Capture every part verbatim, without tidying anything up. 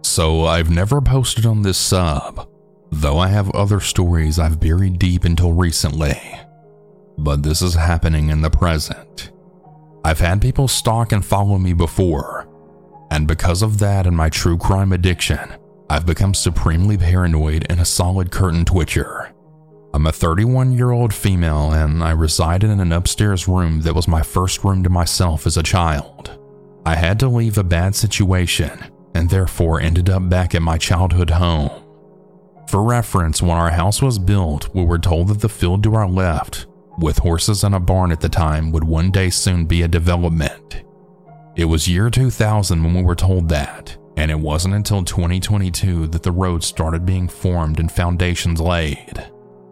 So I've never posted on this sub, though I have other stories I've buried deep until recently. But this is happening in the present. I've had people stalk and follow me before, and because of that and my true crime addiction, I've become supremely paranoid and a solid curtain twitcher. I'm a thirty-one-year-old female and I resided in an upstairs room that was my first room to myself as a child. I had to leave a bad situation and therefore ended up back at my childhood home. For reference, when our house was built, we were told that the field to our left, with horses and a barn at the time, would one day soon be a development. It was year two thousand when we were told that, and it wasn't until twenty twenty-two that the road started being formed and foundations laid.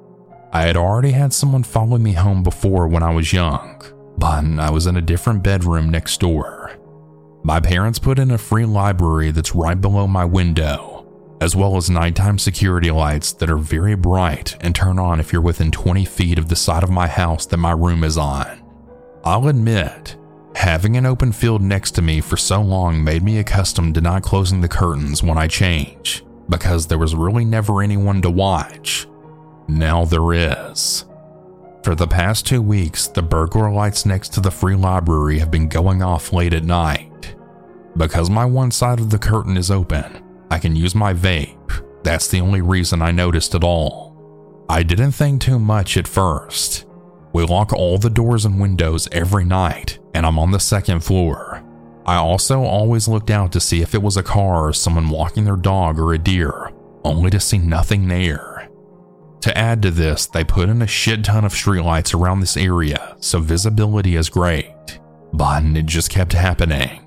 I had already had someone follow me home before when I was young, but I was in a different bedroom next door. My parents put in a free library that's right below my window, as well as nighttime security lights that are very bright and turn on if you're within twenty feet of the side of my house that my room is on. I'll admit, having an open field next to me for so long made me accustomed to not closing the curtains when I change, because there was really never anyone to watch. Now there is. For the past two weeks, the burglar lights next to the free library have been going off late at night. Because my one side of the curtain is open, I can use my vape. That's the only reason I noticed at all. I didn't think too much at first. We lock all the doors and windows every night, and I'm on the second floor. I also always looked out to see if it was a car or someone walking their dog or a deer, only to see nothing there. To add to this, they put in a shit ton of streetlights around this area, so visibility is great, but it just kept happening.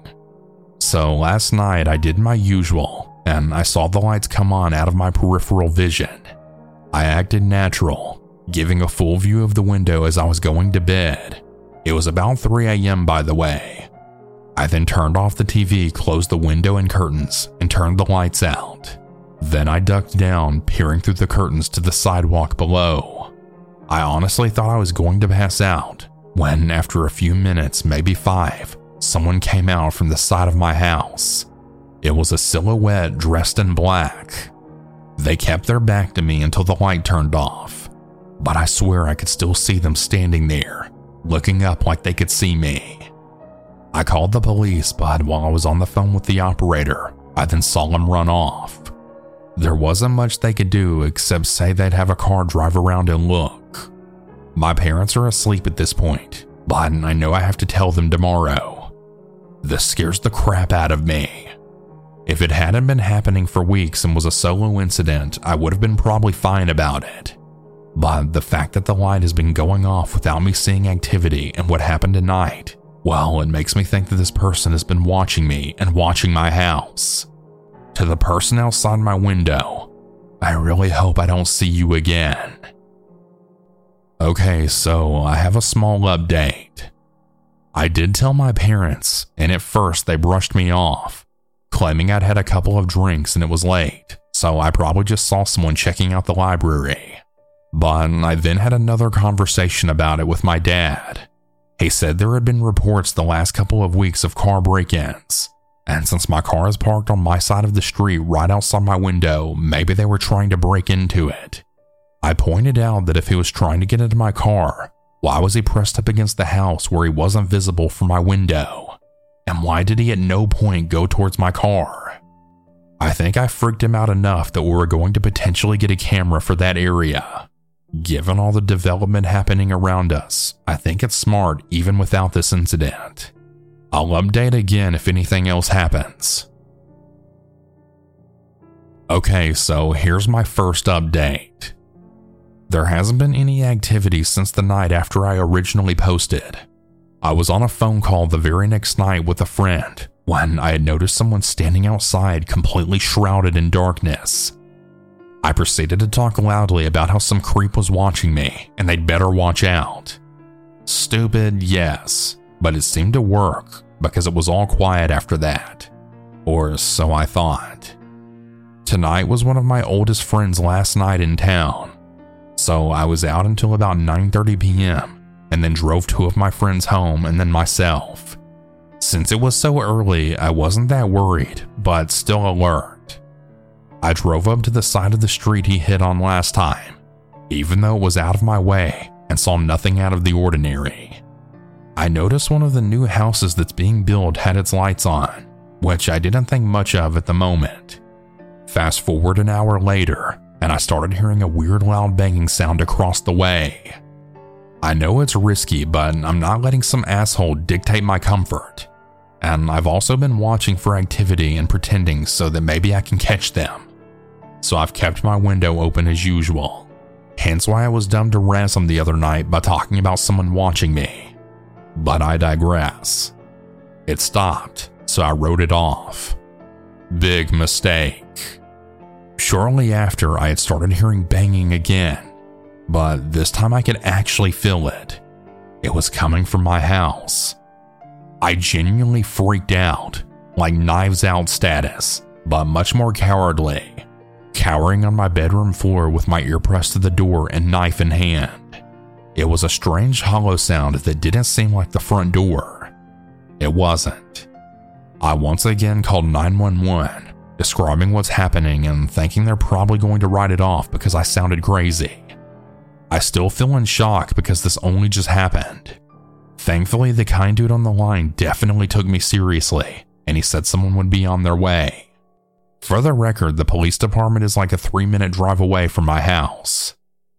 So last night I did my usual, and I saw the lights come on out of my peripheral vision. I acted natural, giving a full view of the window as I was going to bed. It was about three a.m. by the way. I then turned off the T V, closed the window and curtains, and turned the lights out. Then I ducked down, peering through the curtains to the sidewalk below. I honestly thought I was going to pass out, when after a few minutes, maybe five, someone came out from the side of my house. It was a silhouette dressed in black. They kept their back to me until the light turned off, but I swear I could still see them standing there, looking up like they could see me. I called the police, but while I was on the phone with the operator, I then saw them run off. There wasn't much they could do except say they'd have a car drive around and look. My parents are asleep at this point, but I know I have to tell them tomorrow. This scares the crap out of me. If it hadn't been happening for weeks and was a solo incident, I would have been probably fine about it. But the fact that the light has been going off without me seeing activity and what happened tonight, well, it makes me think that this person has been watching me and watching my house. To the person outside my window, I really hope I don't see you again. Okay, so I have a small update. I did tell my parents, and at first they brushed me off, claiming I'd had a couple of drinks and it was late, so I probably just saw someone checking out the library. But I then had another conversation about it with my dad. He said there had been reports the last couple of weeks of car break-ins, and since my car is parked on my side of the street right outside my window, maybe they were trying to break into it. I pointed out that if he was trying to get into my car, why was he pressed up against the house where he wasn't visible from my window? And why did he at no point go towards my car? I think I freaked him out enough that we were going to potentially get a camera for that area. Given all the development happening around us, I think it's smart even without this incident. I'll update again if anything else happens. Okay, so here's my first update. There hasn't been any activity since the night after I originally posted. I was on a phone call the very next night with a friend when I had noticed someone standing outside completely shrouded in darkness. I proceeded to talk loudly about how some creep was watching me and they'd better watch out. Stupid, yes, but it seemed to work because it was all quiet after that. Or so I thought. Tonight was one of my oldest friends' last night in town, so I was out until about nine thirty p.m. and then drove two of my friends home and then myself. Since it was so early, I wasn't that worried, but still alert. I drove up to the side of the street he hit on last time, even though it was out of my way, and saw nothing out of the ordinary. I noticed one of the new houses that's being built had its lights on, which I didn't think much of at the moment. Fast forward an hour later, and I started hearing a weird loud banging sound across the way. I know it's risky, but I'm not letting some asshole dictate my comfort. And I've also been watching for activity and pretending so that maybe I can catch them. So I've kept my window open as usual. Hence why I was dumb to ransom the other night by talking about someone watching me. But I digress. It stopped, so I wrote it off. Big mistake. Shortly after, I had started hearing banging again, but this time I could actually feel it. It was coming from my house. I genuinely freaked out, like Knives Out status, but much more cowardly, cowering on my bedroom floor with my ear pressed to the door and knife in hand. It was a strange hollow sound that didn't seem like the front door. It wasn't. I once again called nine one one, describing what's happening and thinking they're probably going to write it off because I sounded crazy. I still feel in shock because this only just happened. Thankfully, the kind dude on the line definitely took me seriously, and he said someone would be on their way. For the record, the police department is like a three minute drive away from my house.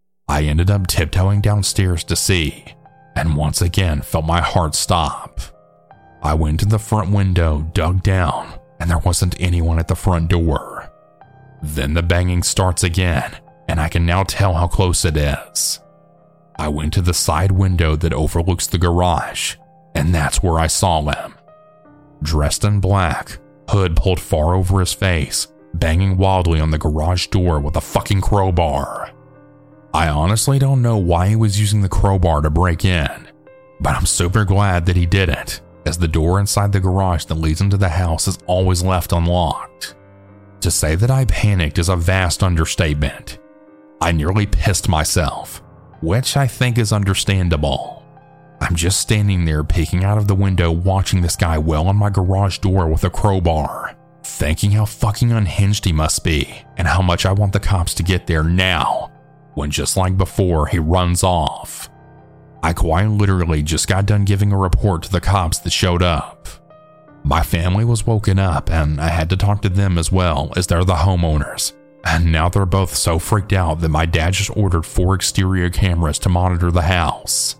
I ended up tiptoeing downstairs to see, and once again felt my heart stop. I went to the front window, dug down, and there wasn't anyone at the front door. Then the banging starts again, and I can now tell how close it is. I went to the side window that overlooks the garage, and that's where I saw him. Dressed in black, hood pulled far over his face, banging wildly on the garage door with a fucking crowbar. I honestly don't know why he was using the crowbar to break in, but I'm super glad that he didn't, as the door inside the garage that leads into the house is always left unlocked. To say that I panicked is a vast understatement. I nearly pissed myself, which I think is understandable. I'm just standing there peeking out of the window watching this guy well on my garage door with a crowbar, thinking how fucking unhinged he must be and how much I want the cops to get there now, when just like before he runs off. I quite literally just got done giving a report to the cops that showed up. My family was woken up and I had to talk to them as well, as they're the homeowners. And now they're both so freaked out that my dad just ordered four exterior cameras to monitor the house.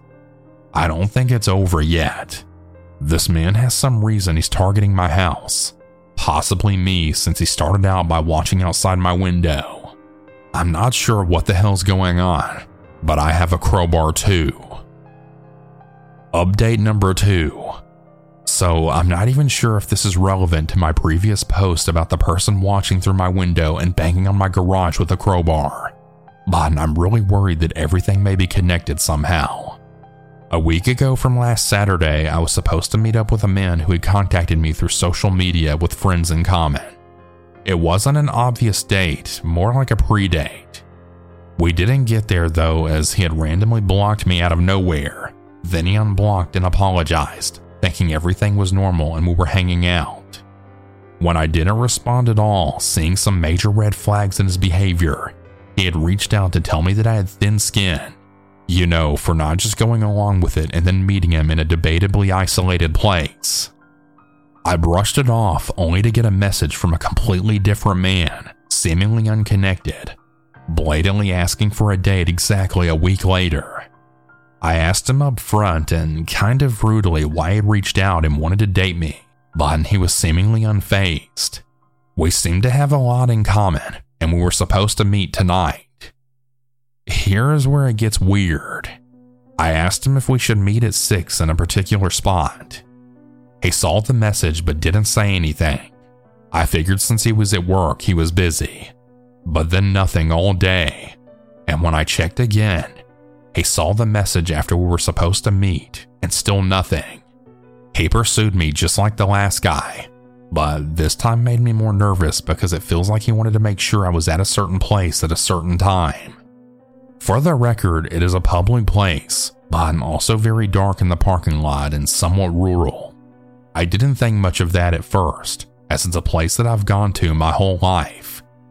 I don't think it's over yet. This man has some reason he's targeting my house. Possibly me, since he started out by watching outside my window. I'm not sure what the hell's going on, but I have a crowbar too. Update number two. So I'm not even sure if this is relevant to my previous post about the person watching through my window and banging on my garage with a crowbar, but I'm really worried that everything may be connected somehow. A week ago from last Saturday, I was supposed to meet up with a man who had contacted me through social media with friends in common. It wasn't an obvious date, more like a pre-date. We didn't get there though, as he had randomly blocked me out of nowhere. Then he unblocked and apologized, thinking everything was normal and we were hanging out. When I didn't respond at all, seeing some major red flags in his behavior, he had reached out to tell me that I had thin skin, you know, for not just going along with it and then meeting him in a debatably isolated place. I brushed it off only to get a message from a completely different man, seemingly unconnected, blatantly asking for a date exactly a week later. I asked him up front and kind of brutally why he reached out and wanted to date me, but he was seemingly unfazed. We seemed to have a lot in common, and we were supposed to meet tonight. Here is where it gets weird. I asked him if we should meet at six in a particular spot. He saw the message but didn't say anything. I figured since he was at work, he was busy. But then nothing all day, and when I checked again, he saw the message after we were supposed to meet, and still nothing. He pursued me just like the last guy, but this time made me more nervous because it feels like he wanted to make sure I was at a certain place at a certain time. For the record, it is a public place, but I'm also very dark in the parking lot and somewhat rural. I didn't think much of that at first, as it's a place that I've gone to my whole life,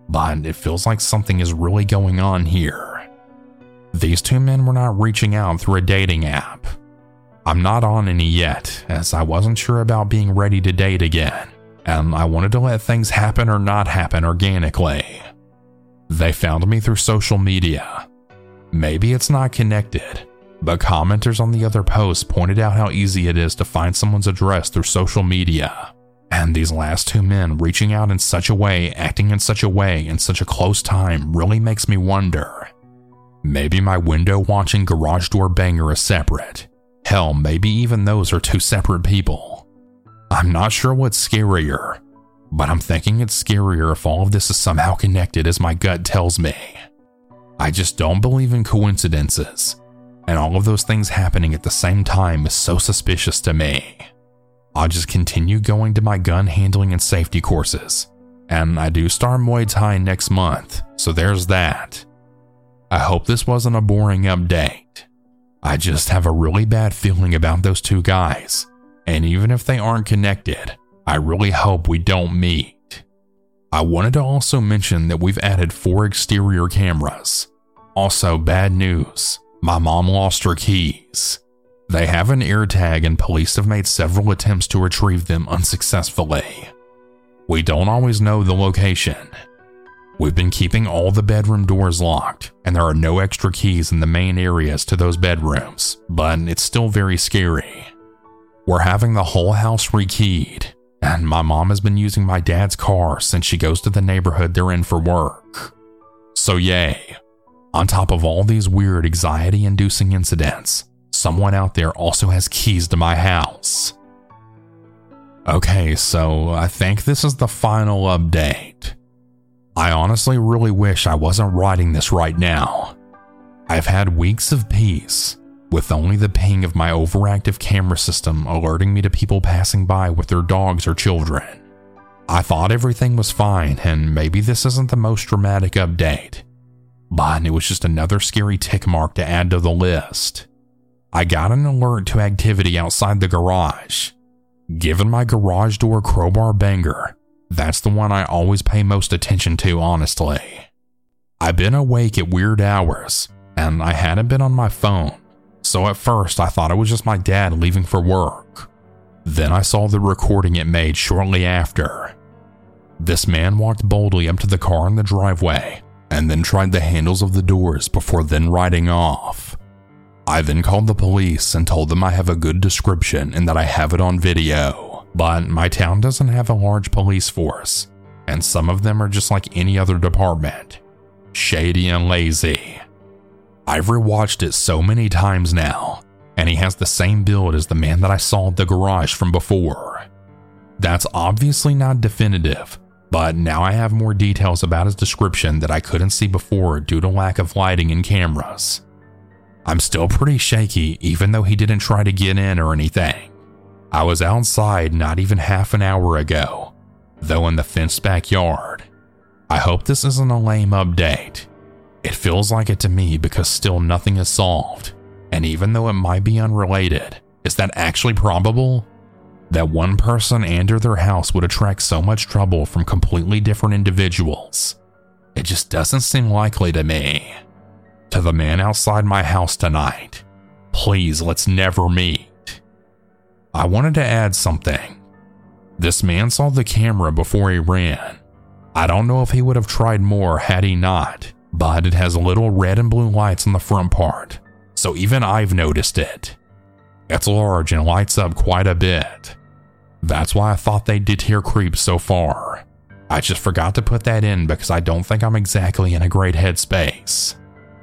but it feels like something is really going on here. These two men were not reaching out through a dating app. I'm not on any yet, as I wasn't sure about being ready to date again, and I wanted to let things happen or not happen organically. They found me through social media. Maybe it's not connected, but commenters on the other posts pointed out how easy it is to find someone's address through social media. And these last two men reaching out in such a way, acting in such a way, in such a close time really makes me wonder. Maybe my window watching garage door banger is separate. Hell, maybe even those are two separate people. I'm not sure what's scarier, but I'm thinking it's scarier if all of this is somehow connected as my gut tells me. I just don't believe in coincidences, and all of those things happening at the same time is so suspicious to me. I'll just continue going to my gun handling and safety courses, and I do start Muay Thai next month, so there's that. I hope this wasn't a boring update. I just have a really bad feeling about those two guys, and even if they aren't connected, I really hope we don't meet. I wanted to also mention that we've added four exterior cameras. Also, bad news, my mom lost her keys. They have an AirTag and police have made several attempts to retrieve them unsuccessfully. We don't always know the location. We've been keeping all the bedroom doors locked, and there are no extra keys in the main areas to those bedrooms, but it's still very scary. We're having the whole house rekeyed, and my mom has been using my dad's car since she goes to the neighborhood they're in for work. So yay. On top of all these weird anxiety-inducing incidents, someone out there also has keys to my house. Okay, so I think this is the final update. I honestly really wish I wasn't writing this right now. I've had weeks of peace, with only the ping of my overactive camera system alerting me to people passing by with their dogs or children. I thought everything was fine, and maybe this isn't the most dramatic update, but it was just another scary tick mark to add to the list. I got an alert to activity outside the garage. Given my garage door crowbar banger, that's the one I always pay most attention to, honestly. I've been awake at weird hours, and I hadn't been on my phone, so at first I thought it was just my dad leaving for work. Then I saw the recording it made shortly after. This man walked boldly up to the car in the driveway, and then tried the handles of the doors before then riding off. I then called the police and told them I have a good description and that I have it on video, but my town doesn't have a large police force, and some of them are just like any other department, shady and lazy. I've rewatched it so many times now, and he has the same build as the man that I saw at the garage from before. That's obviously not definitive, but now I have more details about his description that I couldn't see before due to lack of lighting and cameras. I'm still pretty shaky even though he didn't try to get in or anything. I was outside not even half an hour ago, though in the fenced backyard. I hope this isn't a lame update. It feels like it to me because still nothing is solved, and even though it might be unrelated, is that actually probable? That one person and or their house would attract so much trouble from completely different individuals? It just doesn't seem likely to me. To the man outside my house tonight, please let's never meet. I wanted to add something. This man saw the camera before he ran. I don't know if he would have tried more had he not, but it has little red and blue lights on the front part, so even I've noticed it. It's large and lights up quite a bit. That's why I thought they deter creeps so far. I just forgot to put that in because I don't think I'm exactly in a great headspace.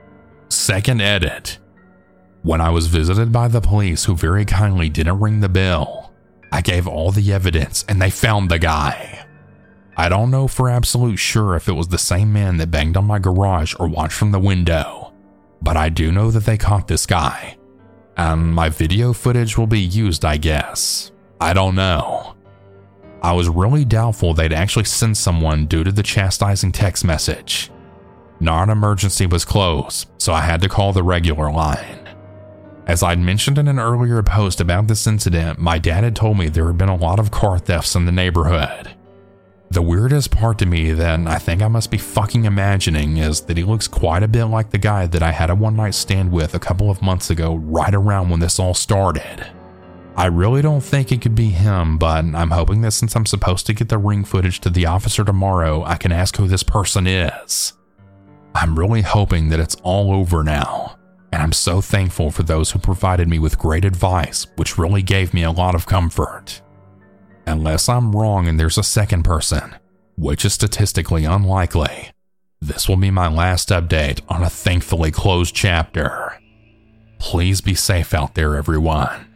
Second edit. When I was visited by the police who very kindly didn't ring the bell, I gave all the evidence and they found the guy. I don't know for absolute sure if it was the same man that banged on my garage or watched from the window, but I do know that they caught this guy. And my video footage will be used, I guess. I don't know. I was really doubtful they'd actually send someone due to the chastising text message. Non-emergency was closed, so I had to call the regular line. As I'd mentioned in an earlier post about this incident, my dad had told me there had been a lot of car thefts in the neighborhood. The weirdest part to me that I think I must be fucking imagining is that he looks quite a bit like the guy that I had a one-night stand with a couple of months ago, right around when this all started. I really don't think it could be him, but I'm hoping that since I'm supposed to get the ring footage to the officer tomorrow, I can ask who this person is. I'm really hoping that it's all over now, and I'm so thankful for those who provided me with great advice, which really gave me a lot of comfort. Unless I'm wrong and there's a second person, which is statistically unlikely, this will be my last update on a thankfully closed chapter. Please be safe out there, everyone.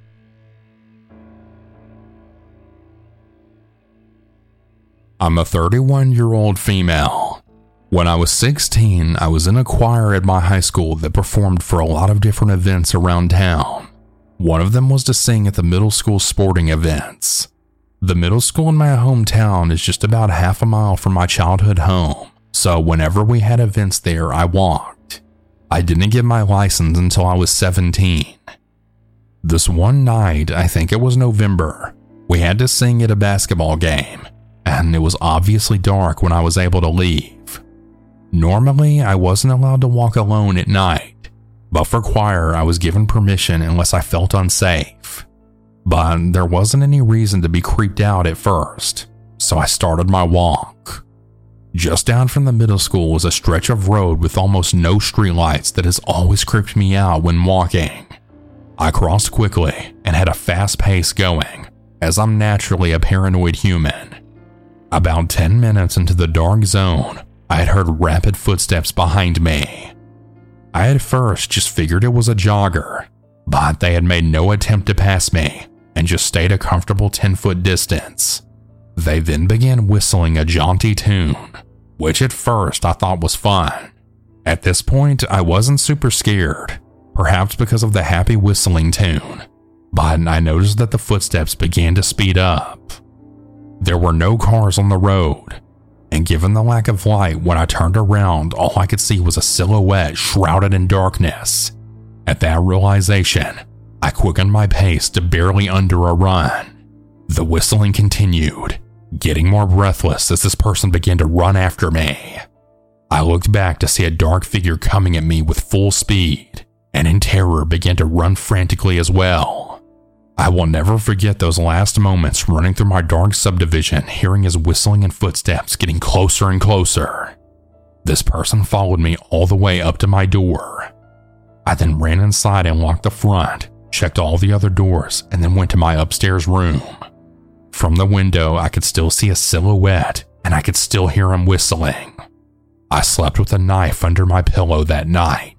I'm a thirty-one-year-old female. When I was sixteen, I was in a choir at my high school that performed for a lot of different events around town. One of them was to sing at the middle school sporting events. The middle school in my hometown is just about half a mile from my childhood home, so whenever we had events there, I walked. I didn't get my license until I was seventeen. This one night, I think it was November, we had to sing at a basketball game, and it was obviously dark when I was able to leave. Normally, I wasn't allowed to walk alone at night, but for choir, I was given permission unless I felt unsafe. But there wasn't any reason to be creeped out at first, so I started my walk. Just down from the middle school was a stretch of road with almost no streetlights that has always creeped me out when walking. I crossed quickly and had a fast pace going, as I'm naturally a paranoid human. About ten minutes into the dark zone, I had heard rapid footsteps behind me. I had first just figured it was a jogger, but they had made no attempt to pass me and just stayed a comfortable ten-foot distance. They then began whistling a jaunty tune, which at first I thought was fun. At this point, I wasn't super scared, perhaps because of the happy whistling tune, but I noticed that the footsteps began to speed up. There were no cars on the road, and given the lack of light, when I turned around, all I could see was a silhouette shrouded in darkness. At that realization, I quickened my pace to barely under a run. The whistling continued, getting more breathless as this person began to run after me. I looked back to see a dark figure coming at me with full speed, and in terror began to run frantically as well. I will never forget those last moments running through my dark subdivision, hearing his whistling and footsteps getting closer and closer. This person followed me all the way up to my door. I then ran inside and locked the front, checked all the other doors, and then went to my upstairs room. From the window, I could still see a silhouette, and I could still hear him whistling. I slept with a knife under my pillow that night.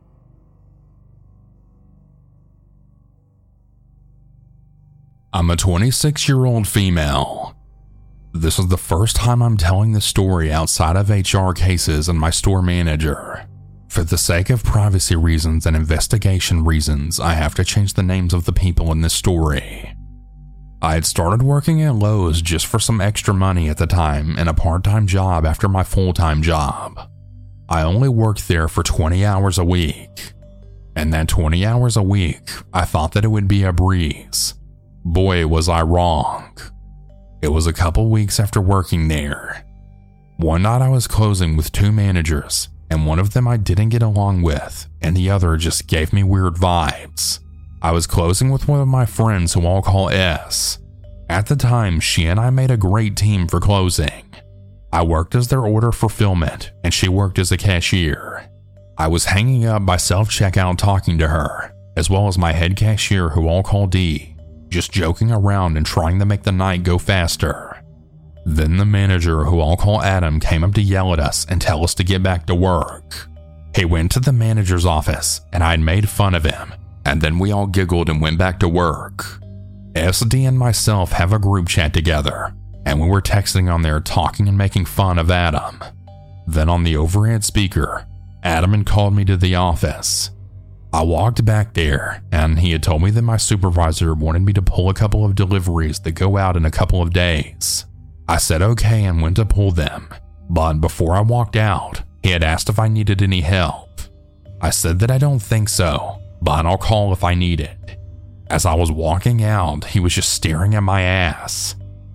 I'm a twenty-six-year-old female. This is the first time I'm telling this story outside of H R cases and my store manager. For the sake of privacy reasons and investigation reasons, I have to change the names of the people in this story. I had started working at Lowe's just for some extra money at the time and a part-time job after my full-time job. I only worked there for twenty hours a week. And that twenty hours a week, I thought that it would be a breeze. Boy, was I wrong. It was a couple weeks after working there. One night I was closing with two managers, and one of them I didn't get along with, and the other just gave me weird vibes. I was closing with one of my friends who I'll call S. At the time, she and I made a great team for closing. I worked as their order fulfillment, and she worked as a cashier. I was hanging up by self-checkout talking to her, as well as my head cashier who I'll call D, just joking around and trying to make the night go faster. Then the manager, who I'll call Adam, came up to yell at us and tell us to get back to work. He went to the manager's office, and I'd made fun of him, and then we all giggled and went back to work. S D and myself have a group chat together, and we were texting on there talking and making fun of Adam. Then on the overhead speaker, Adam had called me to the office. I walked back there, and he had told me that my supervisor wanted me to pull a couple of deliveries that go out in a couple of days. I said okay and went to pull them, but before I walked out, he had asked if I needed any help. I said that I don't think so, but I'll call if I need it. As I was walking out, he was just staring at my ass.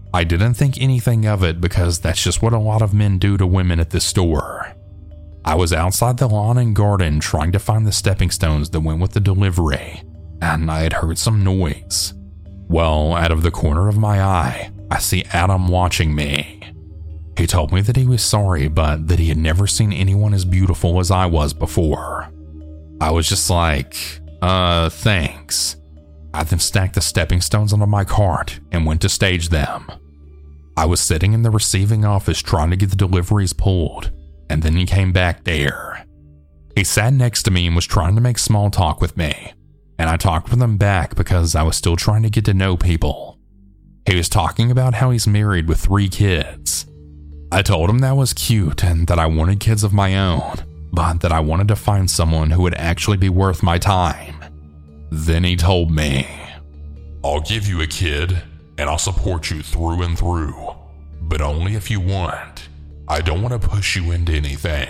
I didn't think anything of it because that's just what a lot of men do to women at this store. I was outside the lawn and garden trying to find the stepping stones that went with the delivery, and I had heard some noise. Well, out of the corner of my eye, I see Adam watching me. He told me that he was sorry, but that he had never seen anyone as beautiful as I was before. I was just like, uh, thanks. I then stacked the stepping stones onto my cart and went to stage them. I was sitting in the receiving office trying to get the deliveries pulled, and then he came back there. He sat next to me and was trying to make small talk with me, and I talked with him back because I was still trying to get to know people. He was talking about how he's married with three kids. I told him that was cute and that I wanted kids of my own, but that I wanted to find someone who would actually be worth my time. Then he told me, "I'll give you a kid, and I'll support you through and through, but only if you want. I don't want to push you into anything."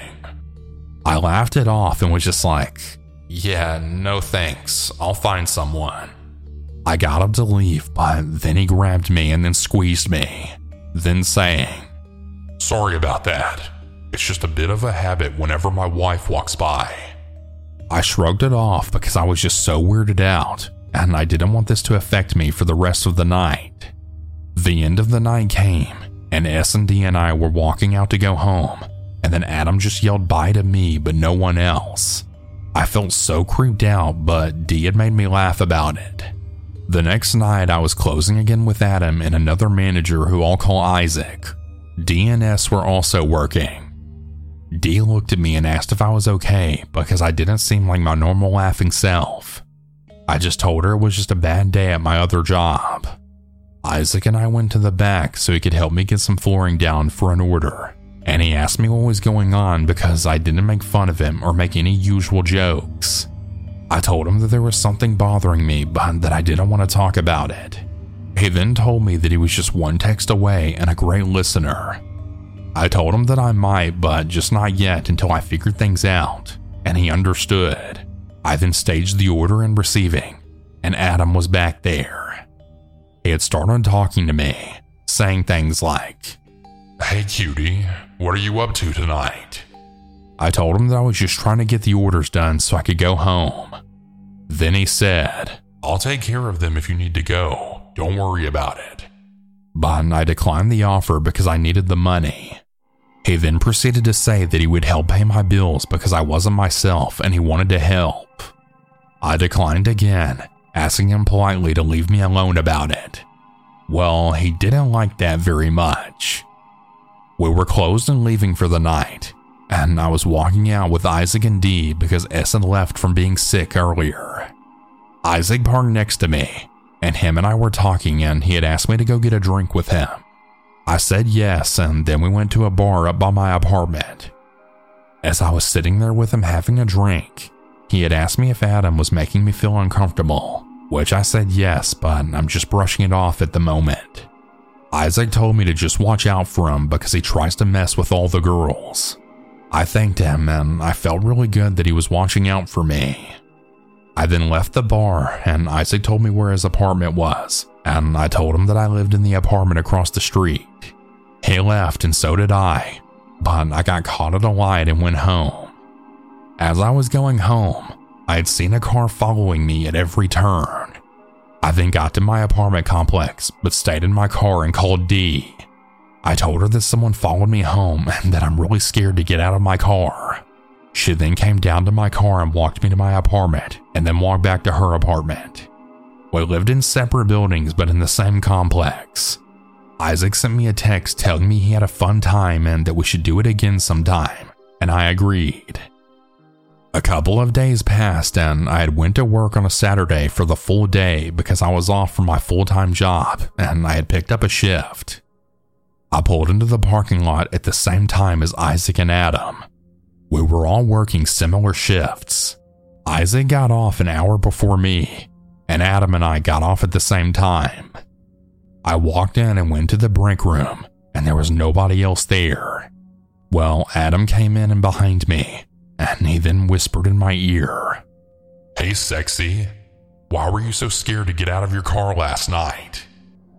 I laughed it off and was just like, "Yeah, no thanks, I'll find someone." I got up to leave, but then he grabbed me and then squeezed me, then saying, "Sorry about that. It's just a bit of a habit whenever my wife walks by." I shrugged it off because I was just so weirded out, and I didn't want this to affect me for the rest of the night. The end of the night came, and S and D and I were walking out to go home, and then Adam just yelled bye to me but no one else. I felt so creeped out, but D had made me laugh about it. The next night I was closing again with Adam and another manager who I'll call Isaac. D and S were also working. D looked at me and asked if I was okay because I didn't seem like my normal laughing self. I just told her it was just a bad day at my other job. Isaac and I went to the back so he could help me get some flooring down for an order, and he asked me what was going on because I didn't make fun of him or make any usual jokes. I told him that there was something bothering me but that I didn't want to talk about it. He then told me that he was just one text away and a great listener. I told him that I might, but just not yet until I figured things out, and he understood. I then staged the order and receiving, and Adam was back there. He had started talking to me, saying things like, "Hey cutie, what are you up to tonight?" I told him that I was just trying to get the orders done so I could go home. Then he said, "I'll take care of them if you need to go. Don't worry about it." But I declined the offer because I needed the money. He then proceeded to say that he would help pay my bills because I wasn't myself and he wanted to help. I declined again, asking him politely to leave me alone about it. Well, he didn't like that very much. We were closed and leaving for the night, and I was walking out with Isaac and Dee because S had left from being sick earlier. Isaac parked next to me, and him and I were talking and he had asked me to go get a drink with him. I said yes, and then we went to a bar up by my apartment. As I was sitting there with him having a drink, he had asked me if Adam was making me feel uncomfortable, which I said yes, but I'm just brushing it off at the moment. Isaac told me to just watch out for him because he tries to mess with all the girls. I thanked him and I felt really good that he was watching out for me. I then left the bar and Isaac told me where his apartment was, and I told him that I lived in the apartment across the street. He left and so did I, but I got caught at a light and went home. As I was going home, I had seen a car following me at every turn. I then got to my apartment complex, but stayed in my car and called Dee. I told her that someone followed me home and that I'm really scared to get out of my car. She then came down to my car and walked me to my apartment and then walked back to her apartment. We lived in separate buildings but in the same complex. Isaac sent me a text telling me he had a fun time and that we should do it again sometime, and I agreed. A couple of days passed and I had went to work on a Saturday for the full day because I was off from my full-time job and I had picked up a shift. I pulled into the parking lot at the same time as Isaac and Adam. We were all working similar shifts. Isaac got off an hour before me, and Adam and I got off at the same time. I walked in and went to the break room, and there was nobody else there. Well, Adam came in and behind me, and he then whispered in my ear, "Hey sexy, why were you so scared to get out of your car last night?"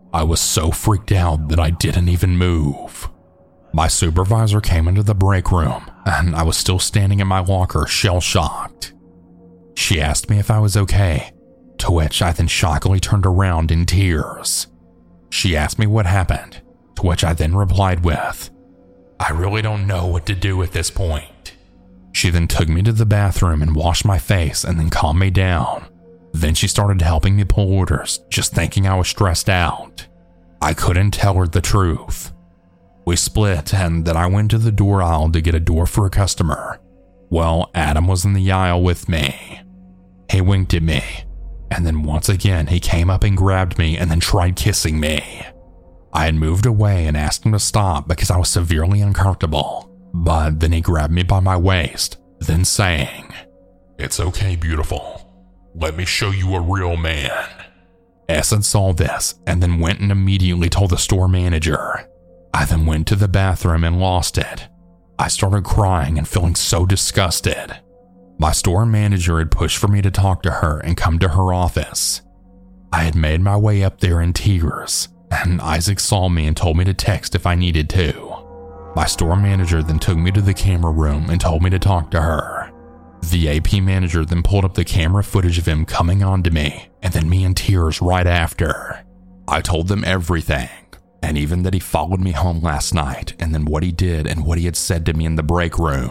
I was so freaked out that I didn't even move. My supervisor came into the break room, and I was still standing in my locker, shell-shocked. She asked me if I was okay, to which I then shockingly turned around in tears. She asked me what happened, to which I then replied with, "I really don't know what to do at this point." She then took me to the bathroom and washed my face and then calmed me down. Then she started helping me pull orders, just thinking I was stressed out. I couldn't tell her the truth. We split, and then I went to the door aisle to get a door for a customer. Well, Adam was in the aisle with me. He winked at me, and then once again he came up and grabbed me and then tried kissing me. I had moved away and asked him to stop because I was severely uncomfortable, but then he grabbed me by my waist, then saying, "It's okay, beautiful. Let me show you a real man." Essen saw this and then went and immediately told the store manager. I then went to the bathroom and lost it. I started crying and feeling so disgusted. My store manager had pushed for me to talk to her and come to her office. I had made my way up there in tears, and Isaac saw me and told me to text if I needed to. My store manager then took me to the camera room and told me to talk to her. The A P manager then pulled up the camera footage of him coming on to me, and then me in tears right after. I told them everything, and even that he followed me home last night, and then what he did and what he had said to me in the break room.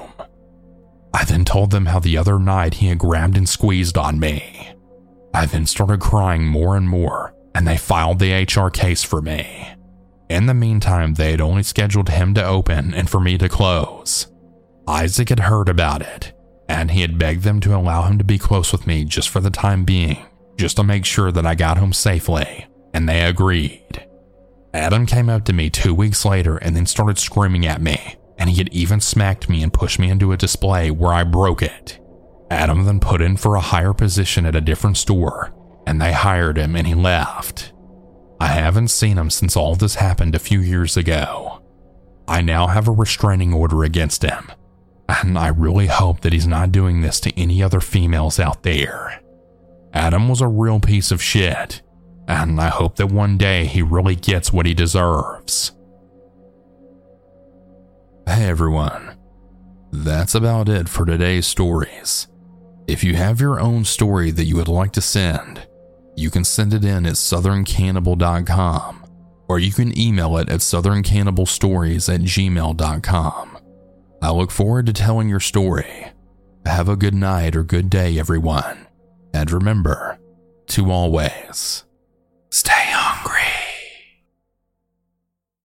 I then told them how the other night he had grabbed and squeezed on me. I then started crying more and more, and they filed the H R case for me. In the meantime, they had only scheduled him to open and for me to close. Isaac had heard about it, and he had begged them to allow him to be close with me just for the time being, just to make sure that I got home safely, and they agreed. Adam came up to me two weeks later and then started screaming at me, and he had even smacked me and pushed me into a display where I broke it. Adam then put in for a higher position at a different store, and they hired him and he left. I haven't seen him since all this happened a few years ago. I now have a restraining order against him, and I really hope that he's not doing this to any other females out there. Adam was a real piece of shit, and I hope that one day he really gets what he deserves. Hey everyone, that's about it for today's stories. If you have your own story that you would like to send, you can send it in at southern cannibal dot com, or you can email it at southern cannibal stories at gmail dot com. I look forward to telling your story. Have a good night or good day, everyone. And remember to always stay